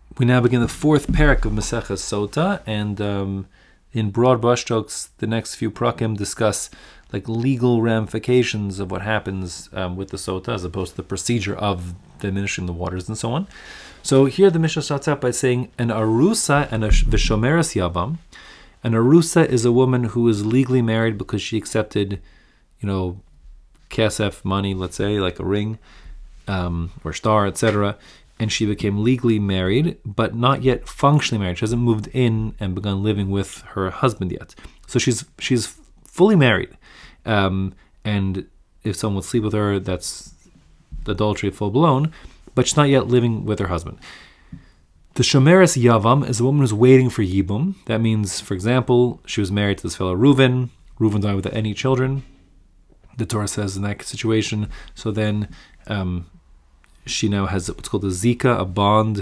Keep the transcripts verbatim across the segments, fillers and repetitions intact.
we now begin the fourth parak of Maseches Sota, and um, in broad brushstrokes, the next few prakim discuss like legal ramifications of what happens um, with the Sota, as opposed to the procedure of diminishing the waters and so on. So here the Mishnah starts out by saying, an arusa and a vishomeres yavam. An arusa is a woman who is legally married because she accepted, you know, kesef, money, let's say, like a ring, um, or star, et cetera, and she became legally married, but not yet functionally married. She hasn't moved in and begun living with her husband yet. So she's she's fully married, um, and if someone would sleep with her, that's adultery full blown, but she's not yet living with her husband. The shomeres yavam is a woman who's waiting for yibum. That means, for example, she was married to this fellow Reuven. Reuven died without any children, the Torah says in that situation. So then um, she now has what's called a zika, a bond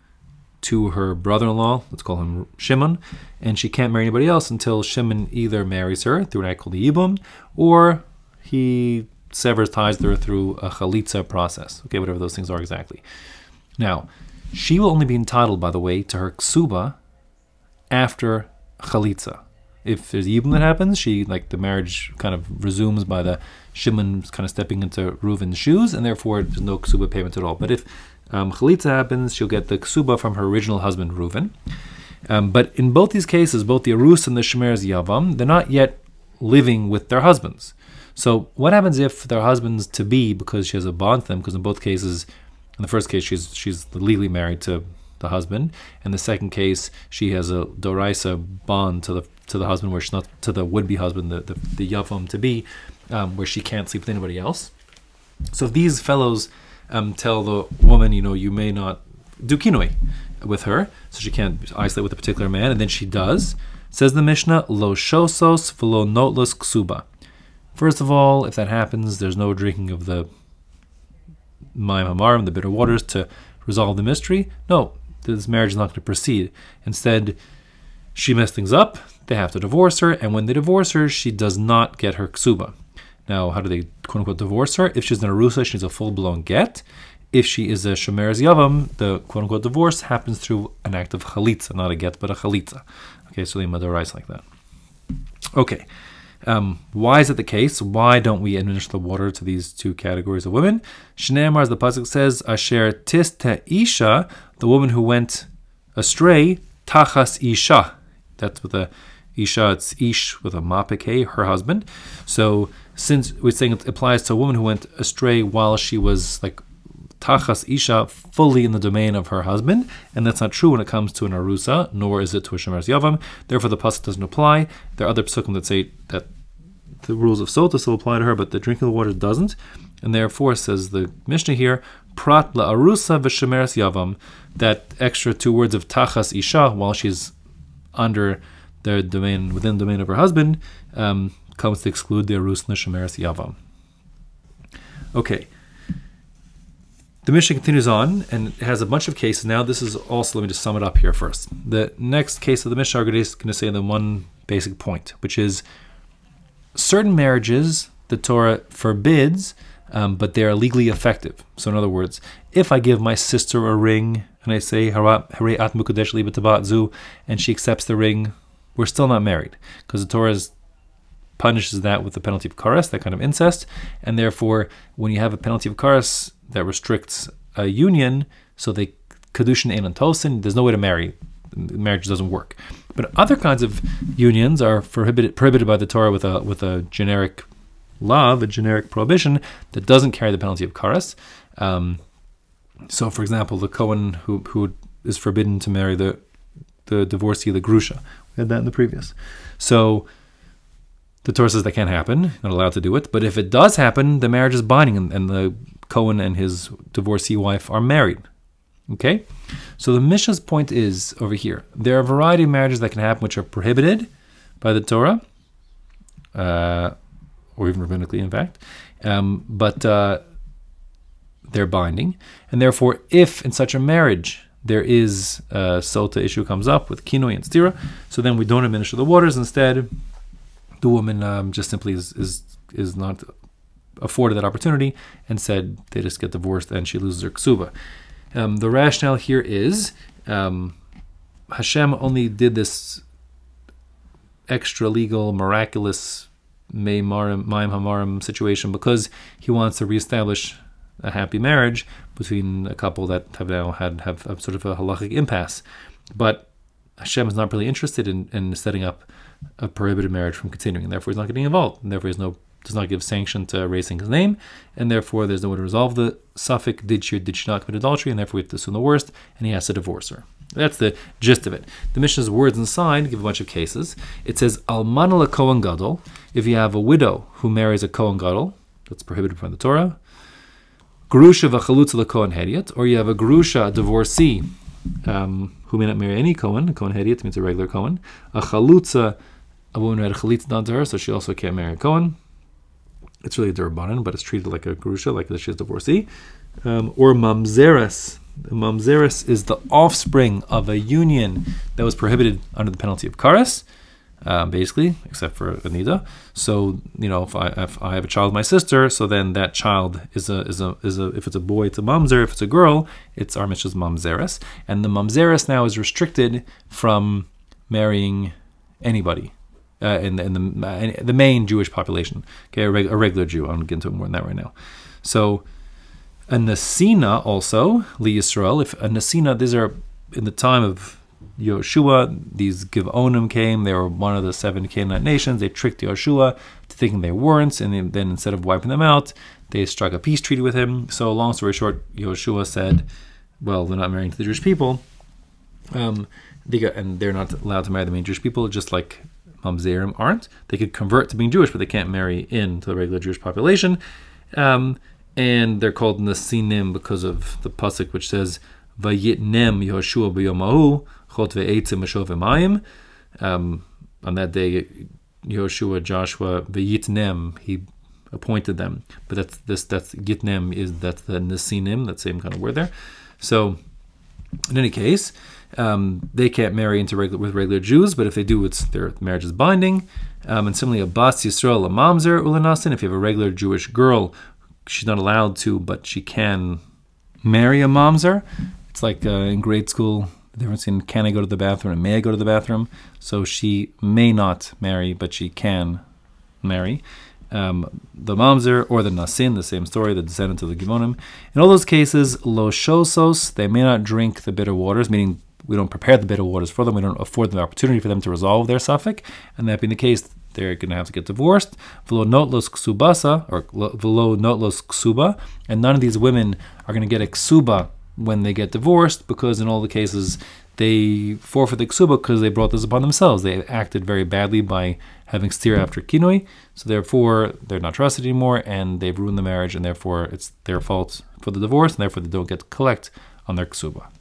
to her brother-in-law. Let's call him Shimon. And she can't marry anybody else until Shimon either marries her through an act called the yibum, or he severs ties with her through a chalitza process. Okay, whatever those things are exactly. Now, she will only be entitled, by the way, to her ksuba after chalitza. If there's yibum that happens, she, like, the marriage kind of resumes by the Shimon kind of stepping into Reuven's shoes, and therefore there's no ksuba payment at all. But if um, chalitza happens, she'll get the ksuba from her original husband, Reuven. Um, but in both these cases, both the arus and the shomeres yavam, they're not yet living with their husbands. So what happens if their husbands to be, because she has a bond to them, because in both cases, in the first case, she's she's legally married to the husband. In the second case, she has a doraisa bond to the to the husband, where she's not to the would-be husband, the the, the yavam to be, um, where she can't sleep with anybody else. So if these fellows um, tell the woman, you know, you may not do kinoi with her, so she can't isolate with a particular man, and then she does, says the Mishnah, lo shosos v'lo notlos ksuba. First of all, if that happens, there's no drinking of the Mayim Hamarim, the bitter waters, to resolve the mystery. No, this marriage is not going to proceed. Instead, she messed things up, they have to divorce her, and when they divorce her, she does not get her ksuba. Now, how do they quote-unquote divorce her? If she's an arusa, she needs a full-blown get. If she is a shomeres yavam, the quote-unquote divorce happens through an act of chalitza, not a get, but a chalitza. Okay, so they madarais like that. Okay. Um, why is it the case? Why don't we administer the water to these two categories of women? Shneimar, as the pasuk says, Asher tista isha, the woman who went astray, tachas isha. That's with a isha, it's ish with a mapike, her husband. So since we're saying it applies to a woman who went astray while she was like tachas isha, fully in the domain of her husband, and that's not true when it comes to an arusa, nor is it to a shomeres yavam. Therefore, the pasuk doesn't apply. There are other pasukim that say that the rules of sota still apply to her, but the drinking of the water doesn't, and therefore, says the Mishnah here, prat la arusa v'shomeres yavam, that extra two words of tachas isha while she's under the domain, within the domain of her husband, um, comes to exclude the arus and the shomeres yavam. Okay. The Mishnah continues on, and it has a bunch of cases. Now, this is also, let me just sum it up here first. The next case of the Mishnah is going to say the one basic point, which is certain marriages the Torah forbids, um, but they are legally effective. So in other words, if I give my sister a ring, and I say, Hare at mukadesh li b'tabat zu, and she accepts the ring, we're still not married, because the Torah is punishes that with the penalty of karas, that kind of incest, and therefore, when you have a penalty of karas that restricts a union, so they kedushin ein antosin, there's no way to marry. Marriage doesn't work. But other kinds of unions are prohibited prohibited by the Torah with a with a generic law, a generic prohibition that doesn't carry the penalty of karas. Um, so, for example, the Kohen who who is forbidden to marry the the divorcee, the grusha. We had that in the previous. So the Torah says that can't happen, not allowed to do it. But if it does happen, the marriage is binding, and, and the Kohen and his divorcee wife are married. Okay? So the Mishnah's point is, over here, there are a variety of marriages that can happen which are prohibited by the Torah, uh, or even rabbinically, in fact, um, but uh, they're binding. And therefore, if in such a marriage there is a sota issue comes up with kinoi and stira, so then we don't administer the waters. Instead, the woman um, just simply is, is is not afforded that opportunity, and said they just get divorced and she loses her ksuba. Um, the rationale here is um, Hashem only did this extra legal, miraculous Maim Hamarim situation because he wants to reestablish a happy marriage between a couple that have now had have a sort of a halachic impasse. But Hashem is not really interested in, in setting up a prohibited marriage from continuing, and therefore he's not getting involved, and therefore he's no does not give sanction to erasing his name, and therefore there's no way to resolve the suffix, did she or did she not commit adultery, and therefore we have to assume the worst, and he has to divorce her. That's the gist of it. The Mishnah's words inside give a bunch of cases. It says, Almana la Kohen Gadol, if you have a widow who marries a Kohen Gadol, that's prohibited by the Torah, Grusha v'chalutza la Kohen Hediot, or you have a Grusha, a divorcee, um, who may not marry any Kohen, a Kohen Hediot means a regular Kohen, a Chalutza, a woman who had a Chalitza done to her, so she also can't marry a Kohen. It's really a Durabanan, but it's treated like a Grusha, like that she's divorcee. Um, or Mamzeres. Mamzeres is the offspring of a union that was prohibited under the penalty of Karas, uh, basically, except for Anida. So, you know, if I if I have a child with my sister, so then that child is a is a is a if it's a boy, it's a mamzer. If it's a girl, it's our Mishnah's Mamzeres. And the Mamzeres now is restricted from marrying anybody. Uh, in, in the in the main Jewish population, okay, a, reg, a regular Jew. I don't get into more than that right now. So, a Nesina also, Li Yisrael, if a Nesina, these are in the time of Yoshua, these Givonim came, they were one of the seven Canaanite nations, they tricked Yoshua to thinking they weren't, and then instead of wiping them out, they struck a peace treaty with him. So, long story short, Yoshua said, well, they're not marrying to the Jewish people, um, they got, and they're not allowed to marry the main Jewish people, just like Mamzerim aren't. They could convert to being Jewish, but they can't marry into the regular Jewish population. Um, and they're called Nesinim because of the pasuk which says, Vayitnem Yehoshua b'yomahu chot ve'etzim mashov v'mayim. Um, on that day, Yehoshua, Joshua, Vayitnem, he appointed them. But that's this. That's Yitnem is that's the Nesinim, that same kind of word there. So, in any case, Um, they can't marry into regular, with regular Jews, but if they do, it's their marriage is binding. Um, and similarly, a Bas Yisrael, a Mamzer, Ulanasin, if you have a regular Jewish girl, she's not allowed to, but she can marry a Mamzer. It's like uh, in grade school, the difference in can I go to the bathroom and may I go to the bathroom. So she may not marry, but she can marry. Um, the Mamzer or the Nasin, the same story, the descendant of the Givonim. In all those cases, Lo Shosos, they may not drink the bitter waters, meaning we don't prepare the bitter waters for them. We don't afford them the opportunity for them to resolve their suffix. And that being the case, they're going to have to get divorced. V'lo notlos ksubasa, or v'lo notlos ksuba. And none of these women are going to get a ksuba when they get divorced, because in all the cases, they forfeit the ksuba because they brought this upon themselves. They acted very badly by having steer after kinoi. So therefore, they're not trusted anymore, and they've ruined the marriage, and therefore it's their fault for the divorce, and therefore they don't get to collect on their ksuba.